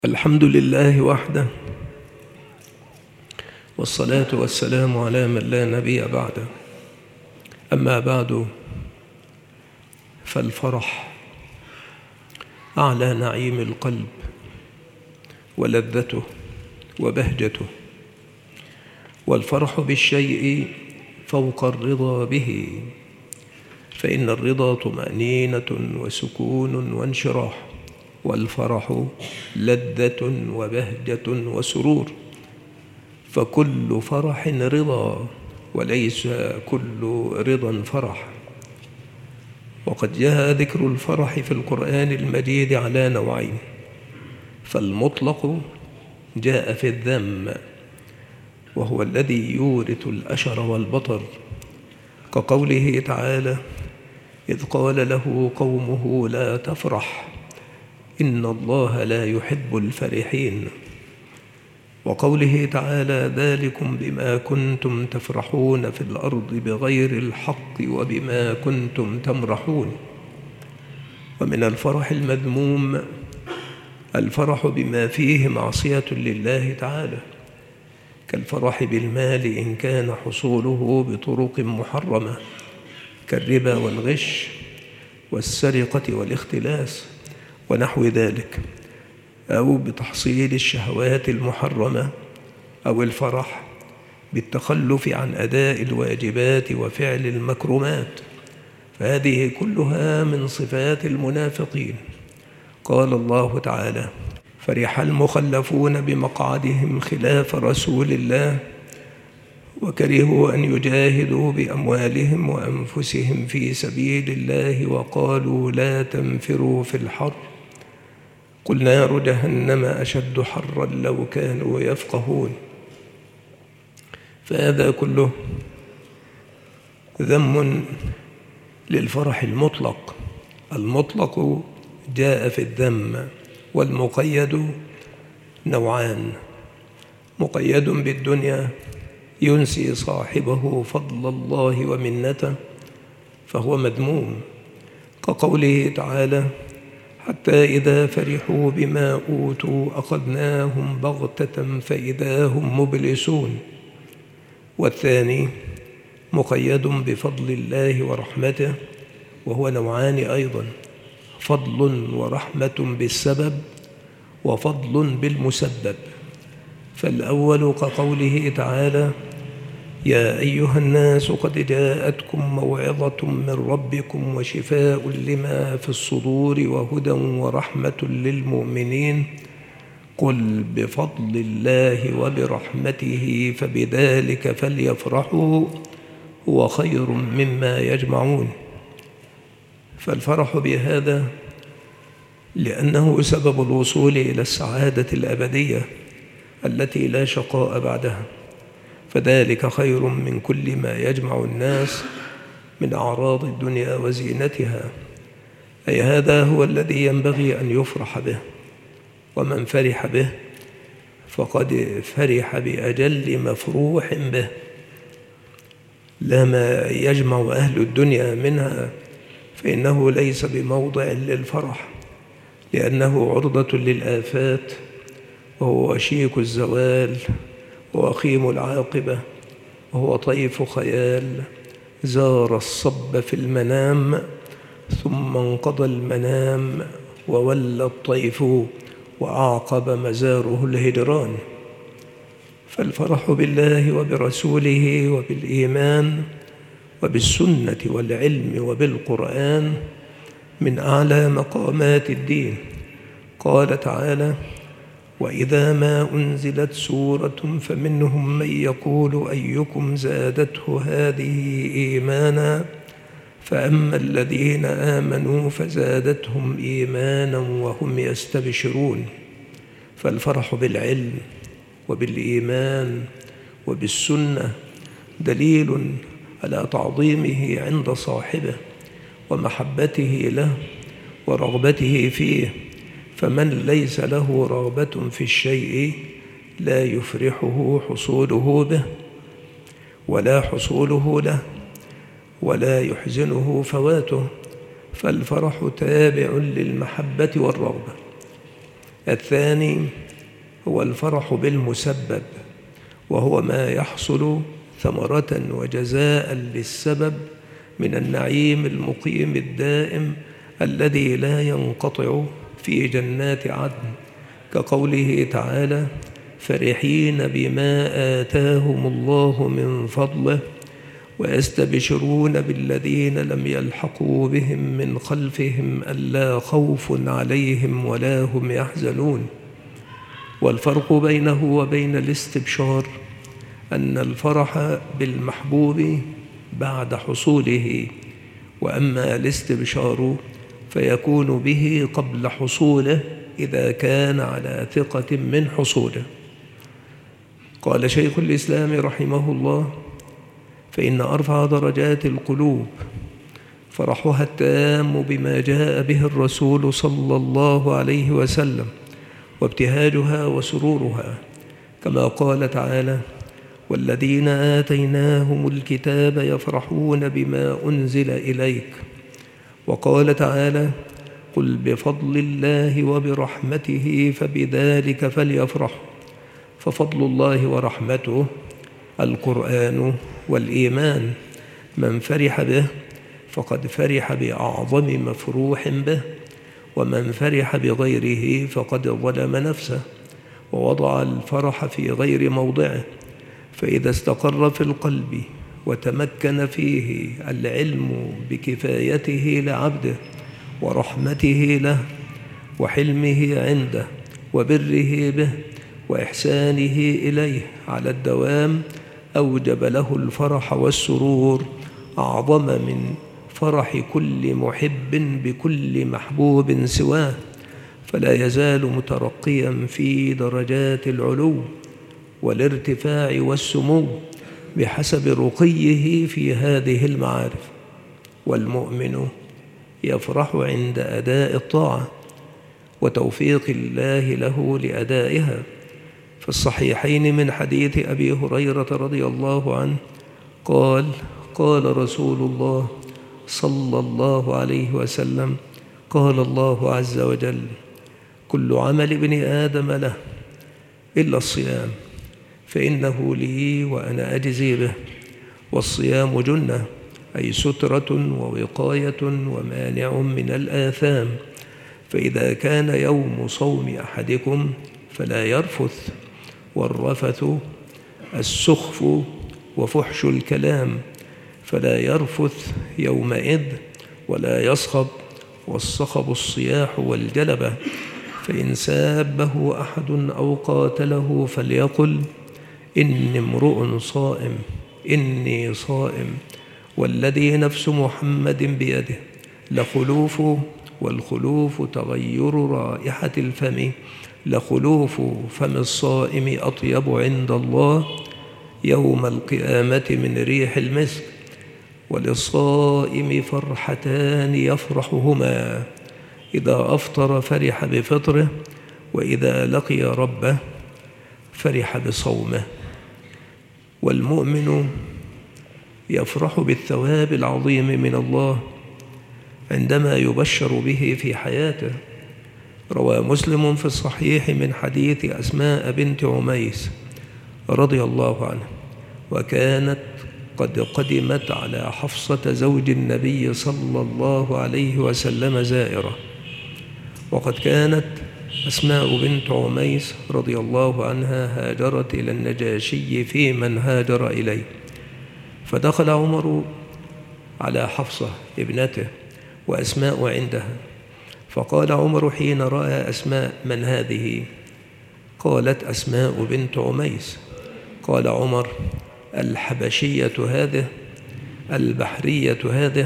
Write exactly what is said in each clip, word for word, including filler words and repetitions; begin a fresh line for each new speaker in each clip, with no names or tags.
الحمد لله وحده، والصلاة والسلام على من لا نبي بعده. أما بعد، فالفرح أعلى نعيم القلب ولذته وبهجته، والفرح بالشيء فوق الرضا به، فإن الرضا طمأنينة وسكون وانشراح، والفرح لذة وبهجة وسرور، فكل فرح رضا وليس كل رضا فرح. وقد جاء ذكر الفرح في القرآن المجيد على نوعين، فالمطلق جاء في الذم، وهو الذي يورث الأشر والبطر، كقوله تعالى: إذ قال له قومه لا تفرح إن الله لا يحب الفرحين، وقوله تعالى: ذلكم بما كنتم تفرحون في الأرض بغير الحق وبما كنتم تمرحون. ومن الفرح المذموم الفرح بما فيه معصية لله تعالى، كالفرح بالمال إن كان حصوله بطرق محرمة، كالربا والغش والسرقة والاختلاس ونحو ذلك، أو بتحصيل الشهوات المحرمة، أو الفرح بالتخلف عن أداء الواجبات وفعل المكرمات، فهذه كلها من صفات المنافقين. قال الله تعالى: فرح المخلفون بمقعدهم خلاف رسول الله وكرهوا أن يجاهدوا بأموالهم وأنفسهم في سبيل الله وقالوا لا تنفروا في الحر قل نار جهنم أشد حرا لو كانوا يفقهون. فهذا كله ذم للفرح المطلق. المطلق جاء في الذم، والمقيد نوعان: مقيد بالدنيا ينسي صاحبه فضل الله ومنته فهو مذموم، كقوله تعالى: حتى إذا فرحوا بما أوتوا أخذناهم بغتة فإذا هم مبلسون. والثاني مقيد بفضل الله ورحمته، وهو نوعان أيضا: فضل ورحمة بالسبب، وفضل بالمسبب. فالأول كقوله تعالى: يا أيها الناس قد جاءتكم موعظة من ربكم وشفاء لما في الصدور وهدى ورحمة للمؤمنين قل بفضل الله وبرحمته فبذلك فليفرحوا هو خير مما يجمعون. فالفرح بهذا لأنه سبب الوصول إلى السعادة الأبدية التي لا شقاء بعدها، فذلك خير من كل ما يجمع الناس من أعراض الدنيا وزينتها، أي هذا هو الذي ينبغي أن يفرح به. ومن فرح به فقد فرح بأجل مفروح به، لا ما يجمع أهل الدنيا منها فإنه ليس بموضع للفرح، لأنه عرضة للآفات، وهو وشيك الزوال ووخيم العاقبة، وهو طيف خيال زار الصب في المنام ثم انقضى المنام وولى الطيف وأعقب مزاره الهجران. فالفرح بالله وبرسوله وبالإيمان وبالسنة والعلم وبالقرآن من أعلى مقامات الدين. قال تعالى: وإذا ما أنزلت سورة فمنهم من يقول أيكم زادته هذه إيمانا فأما الذين آمنوا فزادتهم إيمانا وهم يستبشرون. فالفرح بالعلم وبالإيمان وبالسنة دليل على تعظيمه عند صاحبه ومحبته له ورغبته فيه، فمن ليس له رغبة في الشيء لا يفرحه حصوله به ولا حصوله له ولا يحزنه فواته، فالفرح تابع للمحبة والرغبة. الثاني هو الفرح بالمسبب، وهو ما يحصل ثمرة وجزاء للسبب من النعيم المقيم الدائم الذي لا ينقطع في جنات عدن، كقوله تعالى: فرحين بما آتاهم الله من فضله ويستبشرون بالذين لم يلحقوا بهم من خلفهم ألا خوف عليهم ولا هم يحزنون. والفرق بينه وبين الاستبشار أن الفرح بالمحبوب بعد حصوله، وأما الاستبشار فيكون به قبل حصوله إذا كان على ثقة من حصوله. قال شيخ الإسلام رحمه الله: فإن أرفع درجات القلوب فرحها التام بما جاء به الرسول صلى الله عليه وسلم، وابتهاجها وسرورها، كما قال تعالى: والذين آتيناهم الكتاب يفرحون بما أنزل إليك. وقال تعالى: قل بفضل الله وبرحمته فبذلك فليفرحوا. ففضل الله ورحمته القرآن والإيمان، من فرح به فقد فرح بأعظم مفروح به، ومن فرح بغيره فقد ظلم نفسه ووضع الفرح في غير موضعه. فإذا استقر في القلب وتمكن فيه العلم بكفايته لعبده ورحمته له وحلمه عنده وبره به وإحسانه إليه على الدوام، أوجب له الفرح والسرور أعظم من فرح كل محب بكل محبوب سواه، فلا يزال مترقيا في درجات العلو والارتفاع والسمو بحسب رقيه في هذه المعارف. والمؤمن يفرح عند أداء الطاعة وتوفيق الله له لأدائها. في الصحيحين من حديث أبي هريرة رضي الله عنه قال: قال رسول الله صلى الله عليه وسلم: قال الله عز وجل: كل عمل ابن آدم له إلا الصيام فإنه لي وأنا أجزي به. والصيام جنة، أي سترة ووقاية ومانع من الآثام. فإذا كان يوم صوم أحدكم فلا يرفث، والرفث السخف وفحش الكلام، فلا يرفث يومئذ ولا يصخب، والصخب الصياح والجلبة. فإن سابه أحد أو قاتله فليقل: إني امرؤ صائم، إني صائم، والذي نفس محمد بيده لخلوف، والخلوف تغير رائحة الفم، لخلوف فم الصائم أطيب عند الله يوم القيامة من ريح المسك. وللصائم فرحتان يفرحهما: إذا أفطر فرح بفطره، وإذا لقي ربه فرح بصومه. والمؤمن يفرح بالثواب العظيم من الله عندما يبشر به في حياته. روى مسلم في الصحيح من حديث أسماء بنت عميس رضي الله عنها، وكانت قد قدمت على حفصة زوج النبي صلى الله عليه وسلم زائرة. وقد كانت أسماء بنت عميس رضي الله عنها هاجرت إلى النجاشي في من هاجر إليه، فدخل عمر على حفصة ابنته وأسماء عندها، فقال عمر حين رأى أسماء: من هذه؟ قالت: أسماء بنت عميس. قال عمر: الحبشية هذه؟ البحرية هذه؟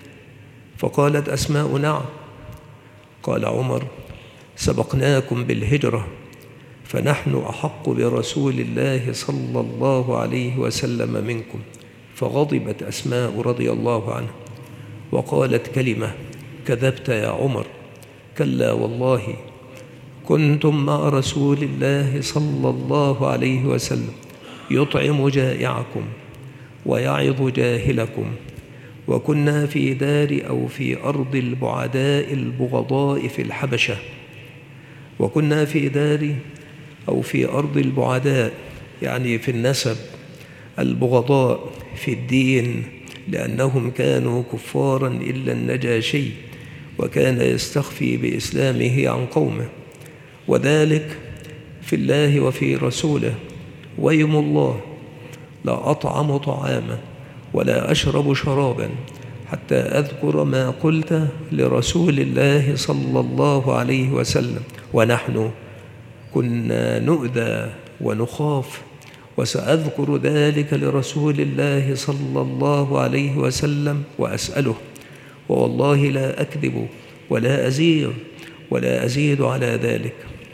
فقالت أسماء: نعم. قال عمر: سبقناكم بالهجرة، فنحن أحق برسول الله صلى الله عليه وسلم منكم. فغضبت أسماء رضي الله عنها وقالت كلمة: كذبت يا عمر، كلا والله كنتم مع رسول الله صلى الله عليه وسلم يطعم جائعكم ويعظ جاهلكم، وكنا في دار أو في أرض البعداء البغضاء في الحبشة، وكنا في دار أو في أرض البعداء، يعني في النسب، البغضاء في الدين، لأنهم كانوا كفارا إلا النجاشي، وكان يستخفي بإسلامه عن قومه، وذلك في الله وفي رسوله. ويم الله لا أطعم طعاما ولا أشرب شرابا حتى أذكر ما قلت لرسول الله صلى الله عليه وسلم، ونحن كنا نؤذى ونخاف، وسأذكر ذلك لرسول الله صلى الله عليه وسلم وأسأله، والله لا أكذب ولا أزيغ ولا أزيد على ذلك.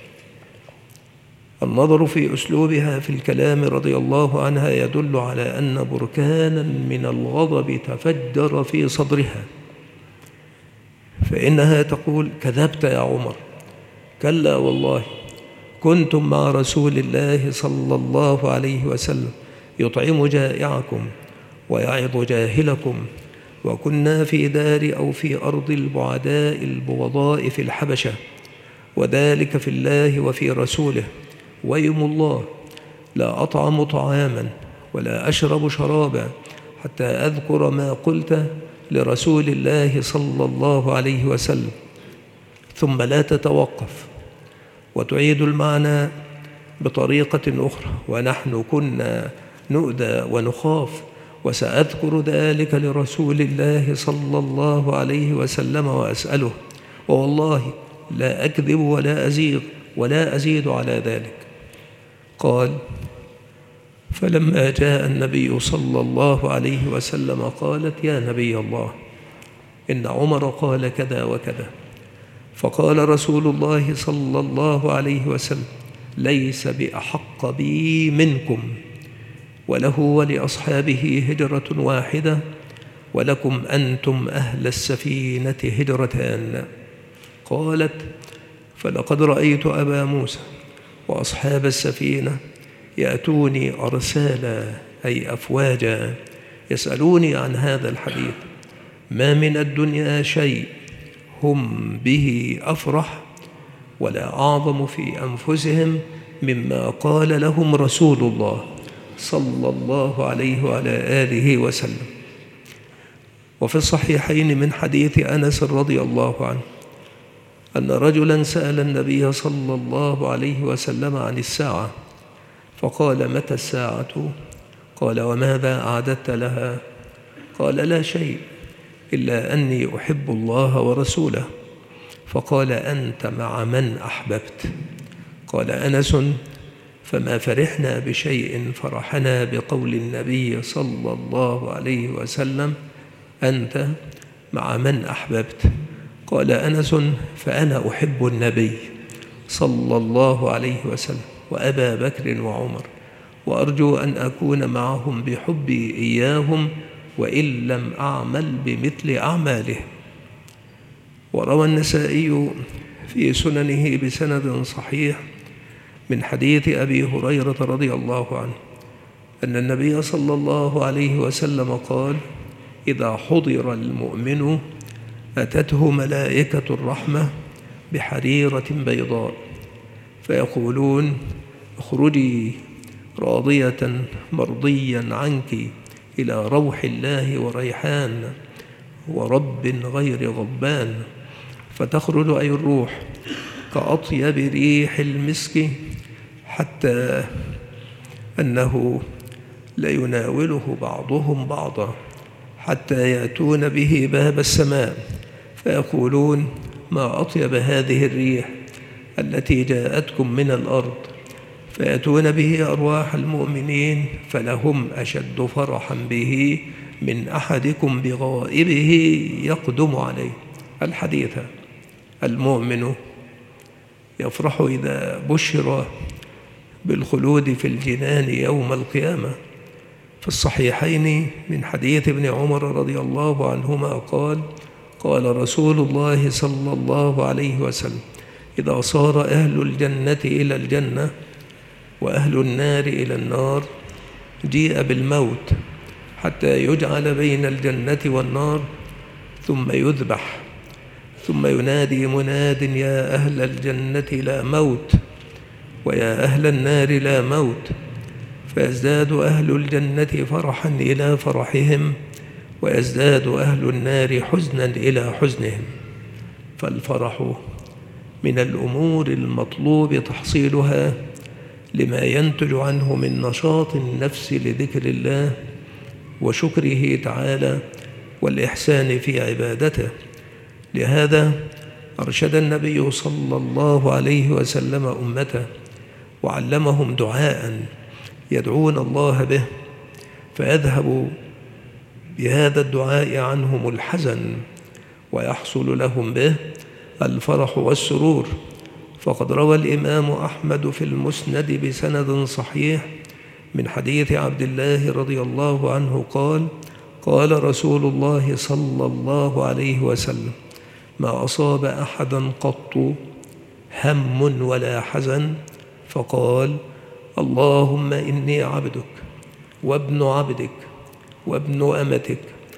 النظر في أسلوبها في الكلام رضي الله عنها يدل على أن بركانا من الغضب تفجر في صدرها، فإنها تقول: كذبت يا عمر، كلا والله، كنتم مع رسول الله صلى الله عليه وسلم يطعم جائعكم ويعظ جاهلكم، وكنا في دار أو في أرض البعداء البغضاء في الحبشة، وذلك في الله وفي رسوله. ويم الله لا أطعم طعاما ولا أشرب شرابا حتى أذكر ما قلت لرسول الله صلى الله عليه وسلم، ثم لا تتوقف وتعيد المعنى بطريقة أخرى: ونحن كنا نؤذى ونخاف، وسأذكر ذلك لرسول الله صلى الله عليه وسلم وأسأله، ووالله لا أكذب ولا أزيغ ولا أزيد على ذلك. قال: فلما جاء النبي صلى الله عليه وسلم قالت: يا نبي الله، إن عمر قال كذا وكذا. فقال رسول الله صلى الله عليه وسلم: ليس بأحق بي منكم، وله ولأصحابه هجرة واحدة، ولكم أنتم أهل السفينة هجرتان. قالت: فلقد رأيت أبا موسى وأصحاب السفينة يأتوني أرسالا، أي أفواجا، يسألوني عن هذا الحديث، ما من الدنيا شيء هم به أفرح ولا أعظم في أنفسهم مما قال لهم رسول الله صلى الله عليه وعلى آله وسلم. وفي الصحيحين من حديث أنس رضي الله عنه أن رجلا سأل النبي صلى الله عليه وسلم عن الساعة، فقال: متى الساعة؟ قال: وماذا أعددت لها؟ قال: لا شيء إلا أني أحب الله ورسوله. فقال: أنت مع من أحببت؟ قال أنس: فما فرحنا بشيء فرحنا بقول النبي صلى الله عليه وسلم: أنت مع من أحببت. قال أنس: فأنا أحب النبي صلى الله عليه وسلم وأبا بكر وعمر، وأرجو أن أكون معهم بحبي إياهم وإن لم أعمل بمثل أعمالهم. وروى النسائي في سننه بسند صحيح من حديث أبي هريرة رضي الله عنه أن النبي صلى الله عليه وسلم قال: إذا حضر المؤمن أتته ملائكة الرحمة بحريرة بيضاء فيقولون: اخرجي راضية مرضيا عنك إلى روح الله وريحان ورب غير غضبان. فتخرج أي الروح كأطيب ريح المسك، حتى أنه ليناوله بعضهم بعضا حتى يأتون به باب السماء فيقولون: ما أطيب هذه الريح التي جاءتكم من الأرض. فيأتون به أرواح المؤمنين فلهم أشد فرحا به من أحدكم بغائبه يقدم عليه. الحديث: المؤمن يفرح إذا بشر بالخلود في الجنان يوم القيامة. في الصحيحين من حديث ابن عمر رضي الله عنهما قال: قال رسول الله صلى الله عليه وسلم: إذا صار أهل الجنة إلى الجنة وأهل النار إلى النار جيء بالموت حتى يجعل بين الجنة والنار ثم يذبح، ثم ينادي مناد يا أهل الجنة لا موت ويا أهل النار لا موت، فيزداد أهل الجنة فرحا إلى فرحهم ويزداد أهل النار حزنا إلى حزنهم. فالفرح من الأمور المطلوب تحصيلها لما ينتج عنه من نشاط النفس لذكر الله وشكره تعالى والإحسان في عبادته. لهذا أرشد النبي صلى الله عليه وسلم أمته وعلمهم دعاء يدعون الله به، فيذهب بهذا الدعاء عنهم الحزن ويحصل لهم به الفرح والسرور. فقد روى الإمام أحمد في المسند بسند صحيح من حديث عبد الله رضي الله عنه قال: قال رسول الله صلى الله عليه وسلم: ما أصاب أحدا قط هم ولا حزن فقال: اللهم إني عبدك وابن عبدك وابن أمتك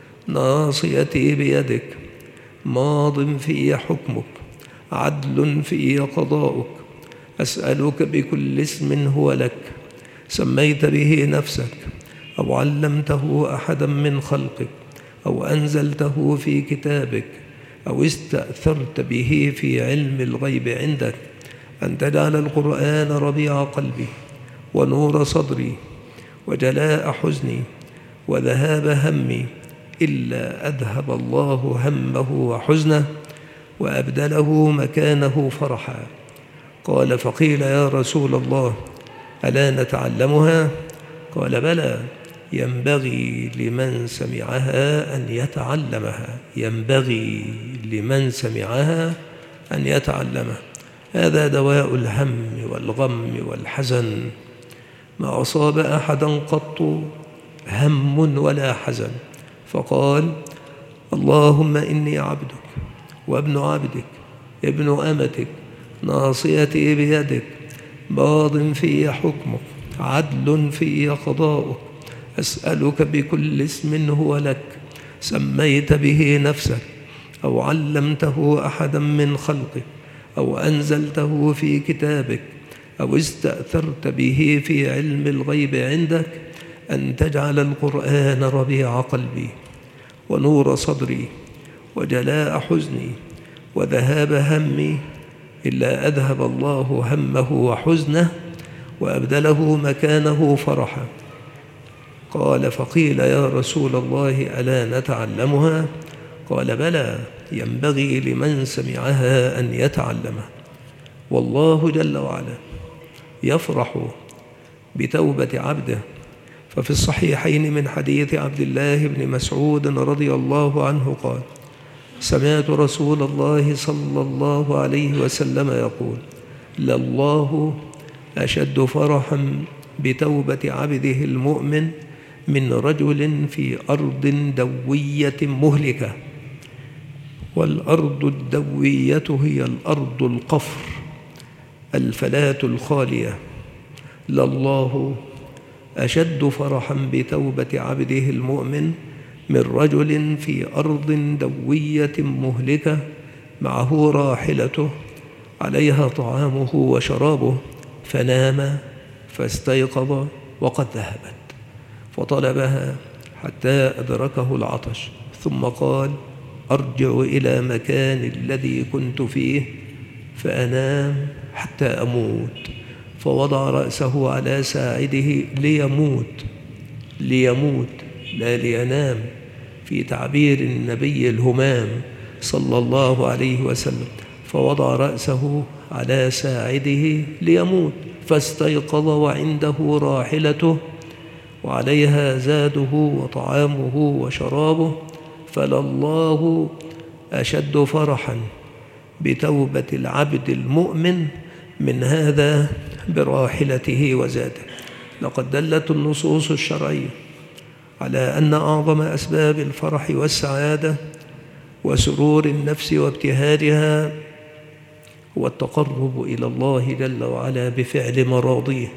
ناصيتي بيدك ماض في حكمك عدل في قضاؤك، أسألك بكل اسم هو لك سميت به نفسك أو علمته أحدا من خلقك أو أنزلته في كتابك أو استأثرت به في علم الغيب عندك، أن تجعل القرآن ربيع قلبي ونور صدري وجلاء حزني وذهاب همي، إلا أذهب الله همه وحزنه وأبدله مكانه فرحا. قال: فقيل يا رسول الله ألا نتعلمها؟ قال: بلى، ينبغي لمن سمعها أن يتعلمها، ينبغي لمن سمعها أن يتعلمها. هذا دواء الهم والغم والحزن. ما أصاب أحدا قط هم ولا حزن فقال: اللهم إني عبدك وابن عبدك ابن أمتك ناصيتي بيدك ماض في حكمك عدل في قضاؤك، أسألك بكل اسم هو لك سميت به نفسك أو علمته أحدا من خلقك أو أنزلته في كتابك أو استأثرت به في علم الغيب عندك، أن تجعل القرآن ربيع قلبي ونور صدري وجلاء حزني وذهاب همي، إلا أذهب الله همه وحزنه وأبدله مكانه فرحا. قال: فقيل يا رسول الله ألا نتعلمها؟ قال: بلى، ينبغي لمن سمعها أن يتعلمها. والله جل وعلا يفرح بتوبة عبده، ففي الصحيحين من حديث عبد الله بن مسعود رضي الله عنه قال: سمعت رسول الله صلى الله عليه وسلم يقول: لله أشد فرحا بتوبة عبده المؤمن من رجل في أرض دوية مهلكة. والأرض الدوية هي الأرض القفر الفلاة الخالية. لله أشد فرحا بتوبة عبده المؤمن من رجل في أرض دوية مهلكة معه راحلته عليها طعامه وشرابه، فنام فاستيقظ وقد ذهبت فطلبها حتى أدركه العطش، ثم قال: أرجع إلى مكان الذي كنت فيه فأنام حتى أموت، فوضع رأسه على ساعده ليموت ليموت لا لينام، في تعبير النبي الهمام صلى الله عليه وسلم، فوضع رأسه على ساعده ليموت، فاستيقظ وعنده راحلته وعليها زاده وطعامه وشرابه. فلله أشد فرحا بتوبة العبد المؤمن من هذا براحلته وزاده. لقد دلت النصوص الشرعية على أن أعظم أسباب الفرح والسعادة وسرور النفس وابتهاجها هو التقرب إلى الله جل وعلا بفعل مراضيه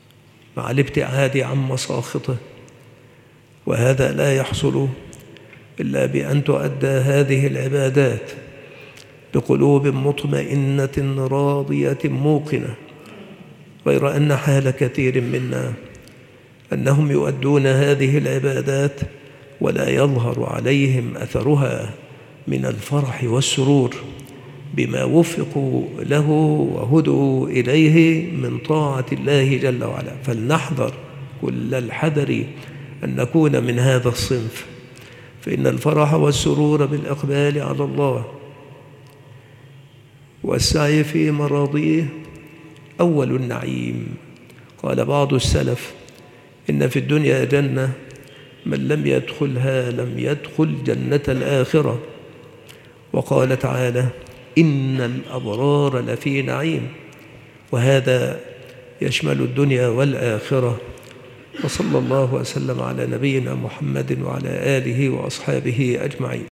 مع الابتعاد عن مساخطه، وهذا لا يحصل إلا بأن تؤدى هذه العبادات بقلوب مطمئنة راضية موقنة، غير أن حال كثير منا أنهم يؤدون هذه العبادات ولا يظهر عليهم أثرها من الفرح والسرور بما وفقوا له وهدوا إليه من طاعة الله جل وعلا. فلنحذر كل الحذر أن نكون من هذا الصنف، فإن الفرح والسرور بالإقبال على الله والسعي في مراضيه أول النعيم. قال بعض السلف: إن في الدنيا جنة من لم يدخلها لم يدخل جنة الآخرة. وقال تعالى: إن الأبرار لفي نعيم، وهذا يشمل الدنيا والآخرة. وصلى الله وسلم على نبينا محمد وعلى آله وأصحابه أجمعين.